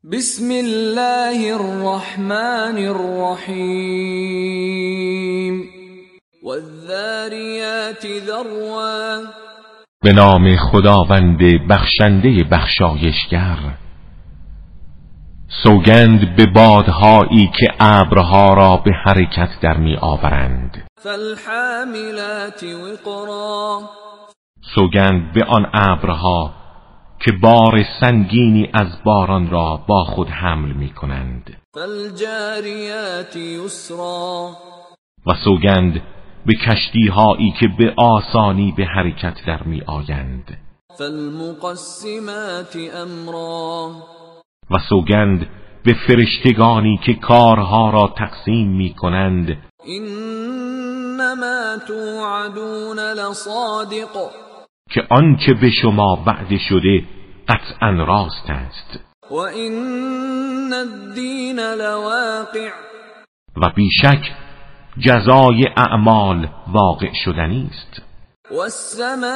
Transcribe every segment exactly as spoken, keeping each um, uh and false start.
بسم الله الرحمن الرحیم والذاریات ذروا. به نام خداوند بخشنده بخشایشگر. سوگند به بادهایی که ابرها را به حرکت در می آورند. فالحاملات وقرا. سوگند به آن ابرها که بار سنگینی از باران را با خود حمل می کنند. فالجاریات یسرا. و سوگند به کشتی هایی که به آسانی به حرکت در می آیند. فالمقسمات امرا. و سوگند به فرشتگانی که کارها را تقسیم می کنند. انما توعدون لصادق. که آنچه به شما وعده شده قطعا راست است. و ان الدین لواقع. و بیشک جزای اعمال واقع شدنی است. والسماء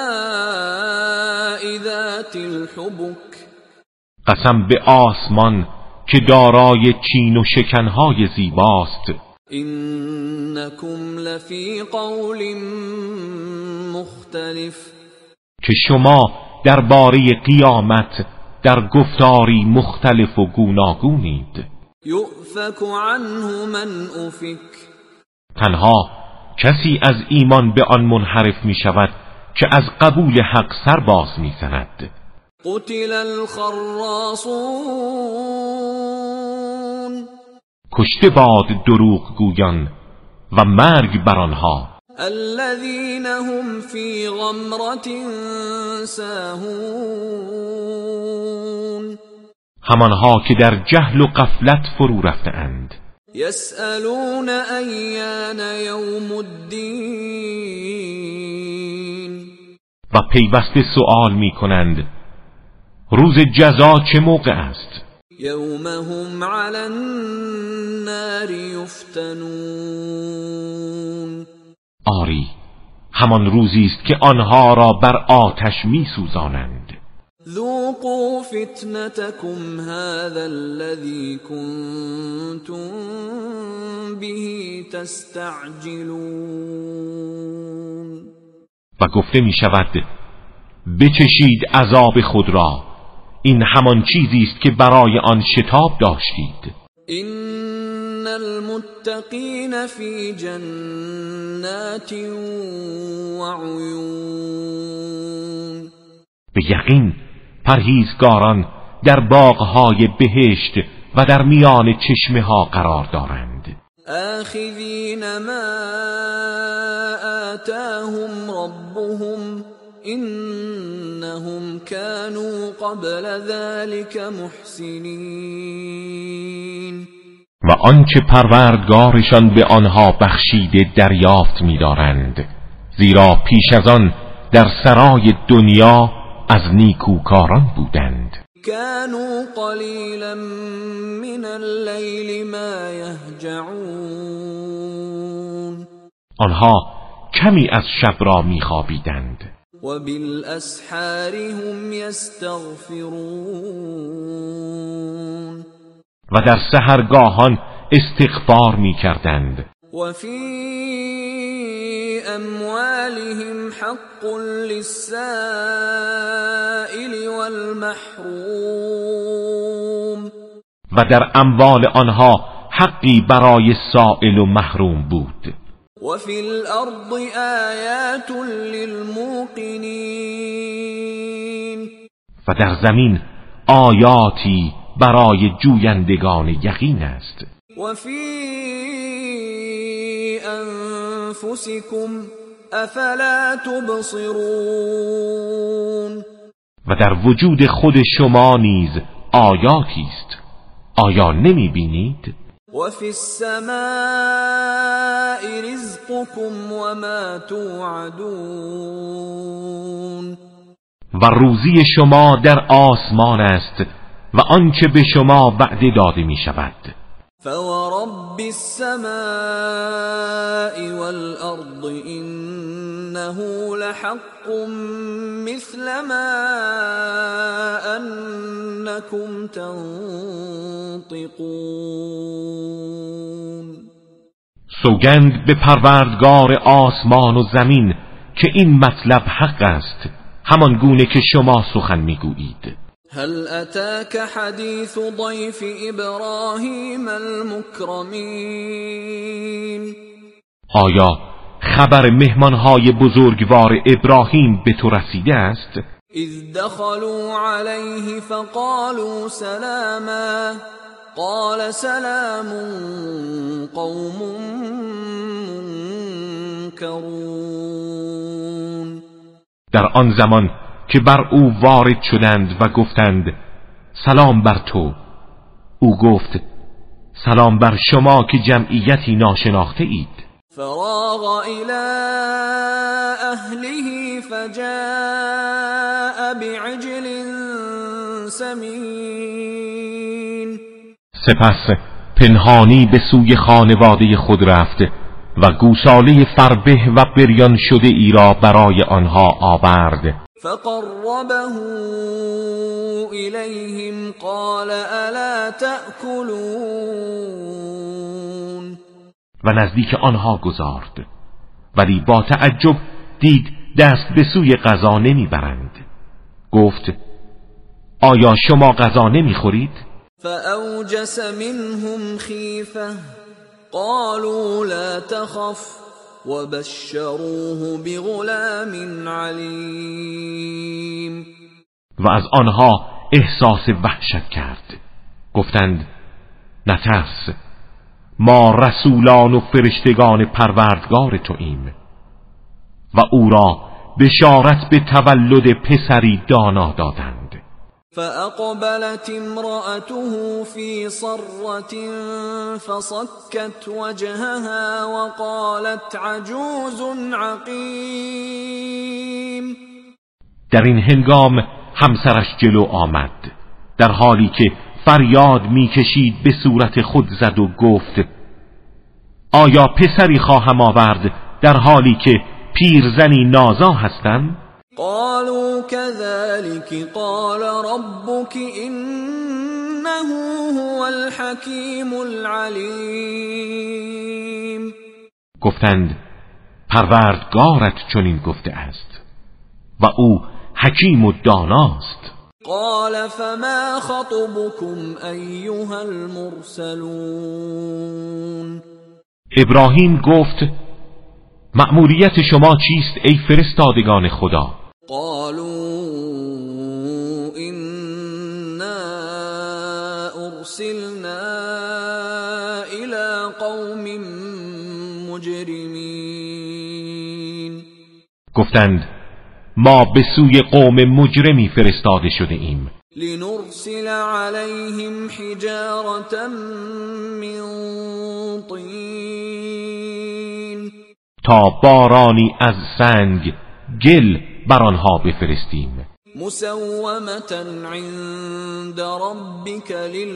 ذات الحبک. قسم به آسمان که دارای چین و شکنهای زیباست. انکم لفی قول مختلف. که شما درباره قیامت در گفتاری مختلف و گوناگونید. یؤفک عنه من افک. تنها کسی از ایمان به آن منحرف می شود که از قبول حق سر باز می زند. قتل الخراصون. کشته باد دروغ گویان و مرگ بر آنها. الذين هم في غمرة ساهون. همانها که در جهل و غفلت فرو رفته‌اند. يسألون أيان يوم الدين. و پیوسته سؤال می کنند روز جزا چه موقع است؟ یوم هم على النار یفتنون. آری همان روزی است که آنها را بر آتش می سوزانند. ذوقوا فتنتكم هذا الذي كنتم به تستعجلون. و گفته می شود بچشید عذاب خود را، این همان چیزی است که برای آن شتاب داشتید. ان المتقین فی جنات و عیون. به یقین پرهیزگاران در باغهای بهشت و در میان چشمه ها قرار دارند. آخذین ما آتاهم ربهم انهم كانوا قبل ذلك محسنین. و آنچه پروردگارشان به آنها بخشیده دریافت می‌دارند، زیرا پیش از آن در سرای دنیا از نیکوکاران بودند. كانوا قلیلا من اللیل ما یهجعون. آنها کمی از شب را می‌خوابیدند. و بالاسحار هم یستغفرون. و در سحرگاهان استغفار می‌کردند. و فی اموالهم حق للسائل والمحروم. و در اموال آنها حقی برای سائل و محروم بود. و فی الارض آیات للموقنین. و در زمین آیاتی برای جویندگان یقین است. و فی انفسکم افلا تبصرون. و در وجود خود شما نیز آیاتی است، آیا نمی بینید؟ و فی السماء رزقکم و ما توعدون. و روزی شما در آسمان است و آنچه به شما وعده داده می شود. فورب السماء والأرض إنه لحق مثل ما أنكم تنطقون. سوگند به پروردگار آسمان و زمین که این مطلب حق است، همان گونه که شما سخن میگویید. هل اتاك حدیث ضیف ابراهیم المکرمین؟ آیا خبر مهمانهای بزرگوار ابراهیم به تو رسیده است؟ اذ دخلوا علیه فقالوا سلاما قال سلام قوم منکرون. در آن زمان که بر او وارد شدند و گفتند سلام بر تو، او گفت سلام بر شما که جمعیتی ناشناخته اید. فراغ الى اهله فجاء بعجل سمین. سپس پنهانی به سوی خانواده خود رفت و گوساله فربه و بریان شده ای را برای آنها آورد. فقربه الیهم قال الا تأکلون. و نزدیک آنها گذارد، ولی با تعجب دید دست به سوی غذا نمیبرند. گفت آیا شما غذا نمیخورید؟ فأوجس منهم خیفه قالوا لا تخف وبشروه بغلام علیم. و از آنها احساس وحشت کرد. گفتند نترس، ما رسولان و فرشتگان پروردگار توییم و او را بشارت به تولد پسری دانا دادند. فأقبلت امرأته في صرة فصكت وجهها وقالت عجوز عقیم. در این هنگام همسرش جلو آمد، در حالی که فریاد میکشید به صورت خود زد و گفت آیا پسری خواهم آورد در حالی که پیرزنی نازا هستم؟ قالوا كذلك قال ربك إنه هو الحكيم العليم. گفتند پروردگارت چنین گفته است و او حکیم و داناست. قال فما خطبكم أيها المرسلون. ابراهیم گفت مأموریت شما چیست ای فرستادگان خدا؟ قالوا إنا أرسلنا إلى قوم مجرمين. گفتند ما به سوی قوم مجرمی فرستاده شده ایم. لنرسل عليهم حجارة من طين. تا بارانی از سنگ گل بر آنها بفرستیم. مسومة عند ربك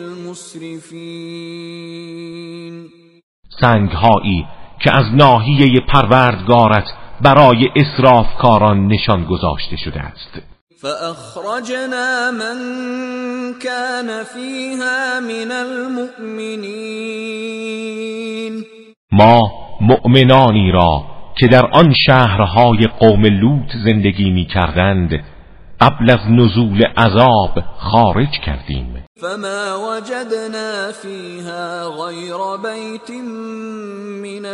للمسرفين. سنگهایی که از ناحیه پروردگارت برای اسرافکاران نشان گذاشته شده است. فأخرجنا من كان فيها من المؤمنين. ما مؤمنانی را که در آن شهرهای قوم لوط زندگی می کردند قبل از نزول عذاب خارج کردیم. فما وجدنا فيها غير بيت من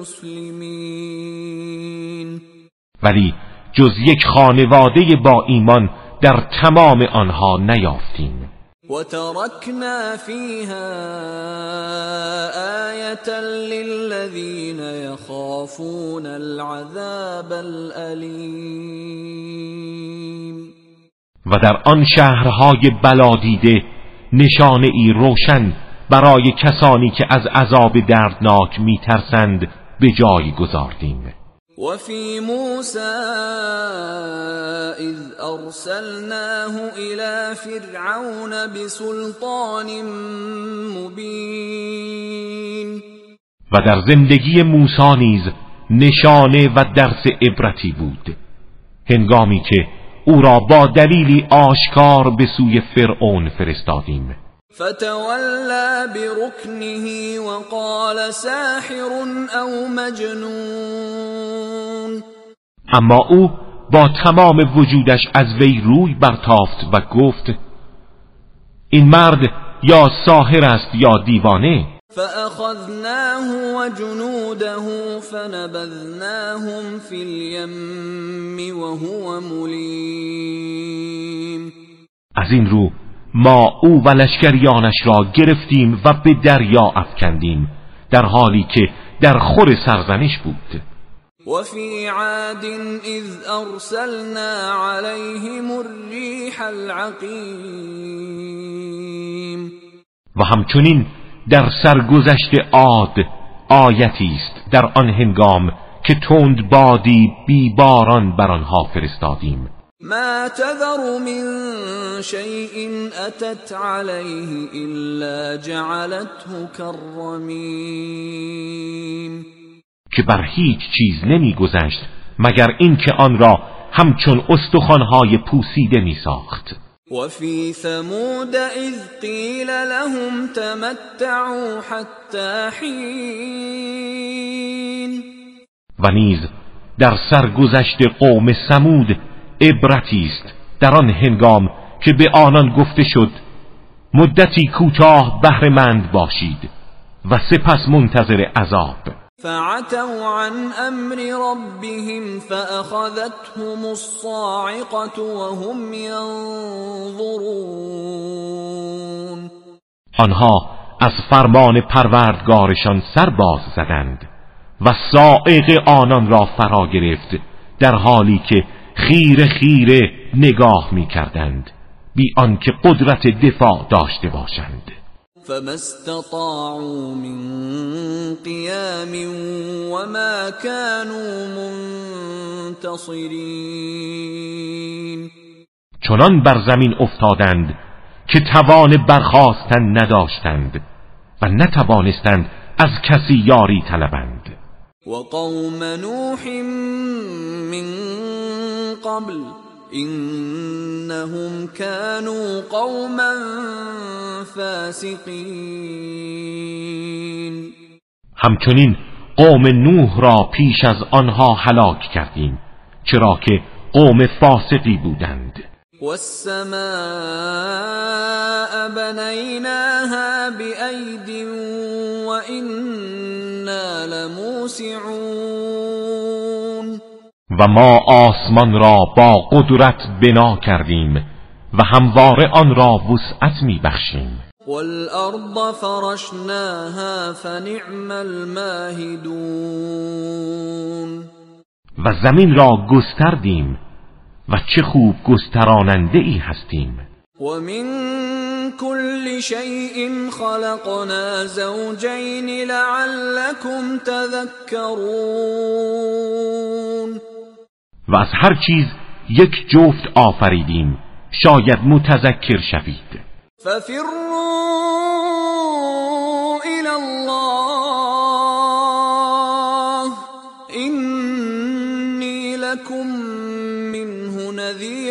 المسلمين. ولی جز یک خانواده با ایمان در تمام آنها نیافتیم. وتركنا فيها آية للذين يخافون العذاب الأليم. و در آن شهرهای بلادیده نشانه ای روشن برای کسانی که از عذاب دردناک میترسند به جای گذاردیم. وفي موسى إذ أرسلناه إلى فرعون بسلطان مبين. و در زندگی موسی نیز نشانه و درس عبرتی بود، هنگامی که او را با دلیلی آشکار به سوی فرعون فرستادیم. فتولى بركنه وقال ساحر او مجنون. اما او با تمام وجودش از وی روی برتافت و گفت این مرد یا ساحر است یا دیوانه. فأخذناه وجنوده فنبذناهم في اليم وهو مليم. از این رو ما او و لشکریانش را گرفتیم و به دریا افکندیم در حالی که در خور سرزنش بود. وفي عاد اذ ارسلنا عليهم الريح العقيم. و همچنین در سرگذشت عاد آیتی است در آن هنگام که تند بادی بی باران بر آنها فرستادیم. ما تذر من شيء اتت عليه الا جعلته كالرميم. که بر هیچ چیز نمی گذشت مگر اینکه آن را همچون استخوان‌های پوسیده می ساخت. وفي ثمود اذ قيل لهم تمتعوا حتى حين. و نیز در سرگذشت قوم ثمود عبرتی است در آن هنگام که به آنان گفته شد مدتی کوتاه بهره مند باشید و سپس منتظر عذاب. فعتوا عن امر ربهم فاخذتهم الصاعقه وهم ينظرون. آنها از فرمان پروردگارشان سر باز زدند و صاعقه آنان را فرا گرفت در حالی که خیره خیره نگاه می کردند بی آنکه قدرت دفاع داشته باشند. فما استطاعوا من قيام وما كانوا منتصرين. چنان بر زمین افتادند که توان برخاستن نداشتند و نتوانستند از کسی یاری طلبند. وقوم نوح من قبل انهم كانوا قوما فاسقین. همچنین قوم نوح را پیش از آنها هلاک کردیم چرا که قوم فاسقی بودند. والسماء بنيناها بأيد وإنا لموسعون. و ما آسمان را با قدرت بنا کردیم و همواره آن را وسعت می بخشیم. والارض فرشناها فنعم الماهدون. و زمین را گستردیم و چه خوب گستراننده ای هستیم. ومن كل شيء خلقنا زوجين لعلكم تذكرون. و از هر چیز یک جفت آفریدیم شاید متذکر شوید. ففروا الى الله اینی لکم منه نذیر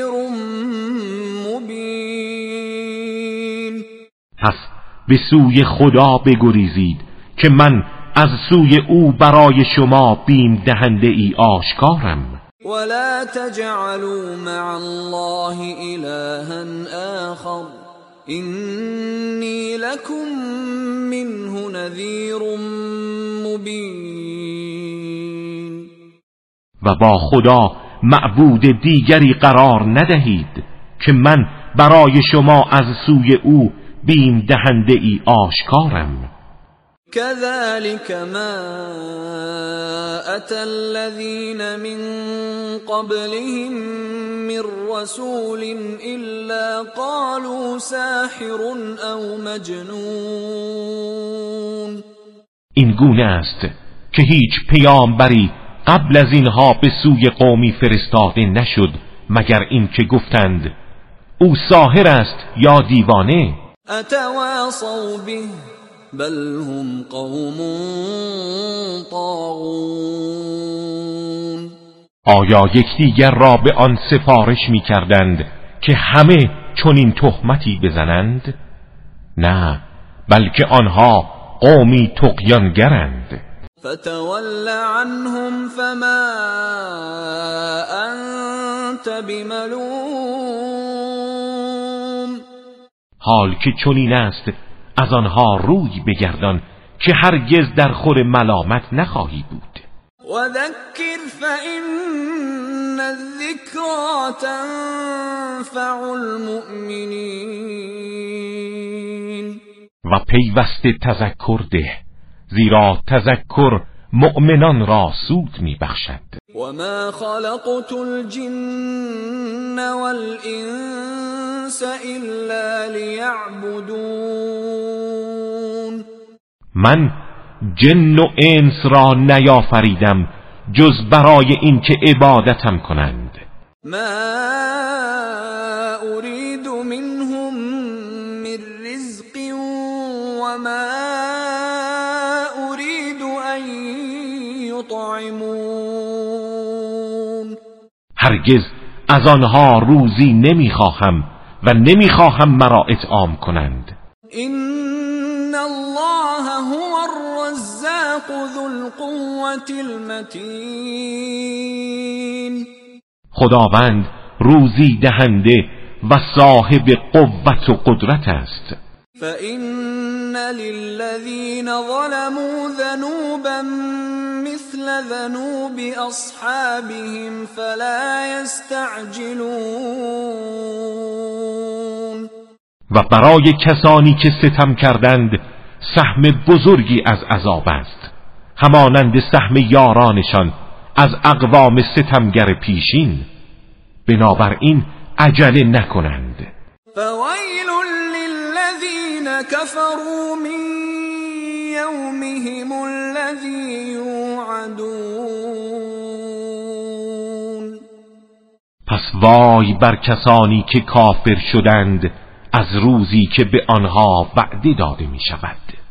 مبین. پس به سوی خدا بگریزید که من از سوی او برای شما بیم دهنده ای آشکارم. ولا تجعلوا مع الله إلها آخر إني لكم منه نذير مبين. و با خدا معبود دیگری قرار ندهید که من برای شما از سوی او بیم دهنده ای آشکارم. كذلك ما أتى الذين من قبلهم من رسول إلا قالوا ساحر أو مجنون. این گونه است که هیچ پیامبری قبل از اینها به سوی قومی فرستاده نشد مگر این که گفتند او ساحر است یا دیوانه. اتواصوا به بل هم قوم طاغون. آیا یکدیگر را به آن سفارش می کردند که همه چنین تهمتی بزنند؟ نه، بلکه آنها قومی طغیانگرند. فتول عنهم فما انت بملوم. حال که چنین است از آنها روی بگردان که هرگز در خور ملامت نخواهی بود. وذكر فإن الذكرى تنفع المؤمنین. و پیوسته تذکر ده، زیرا تذکر مؤمنان را سود میبخشد. وما خلقت الجن والانس الا لیعبدون. من جن و انس را نیافریدم جز برای اینکه عبادتم کنند. ما اريد منهم من رزق وما اريد ان یطعمون. هرگز از آنها روزی نمیخواهم و نمیخواهم مرا اطعام کنند. ان الله هو الرزاق ذو القوة المتین. خداوند روزی دهنده و صاحب قوت و قدرت است. فإن للذین ظلموا ذنوبا مثل ذنوب اصحابهم فلا یستعجلون. و برای کسانی که ستم کردند سهم بزرگی از عذاب است، همانند سهم یارانشان از اقوام ستمگر پیشین، بنابراین عجله نکنند. فویل للذین کفروا من یومهم الذی یوعدون. پس وای بر کسانی که کافر شدند از روزی که به آنها وعده داده می شود.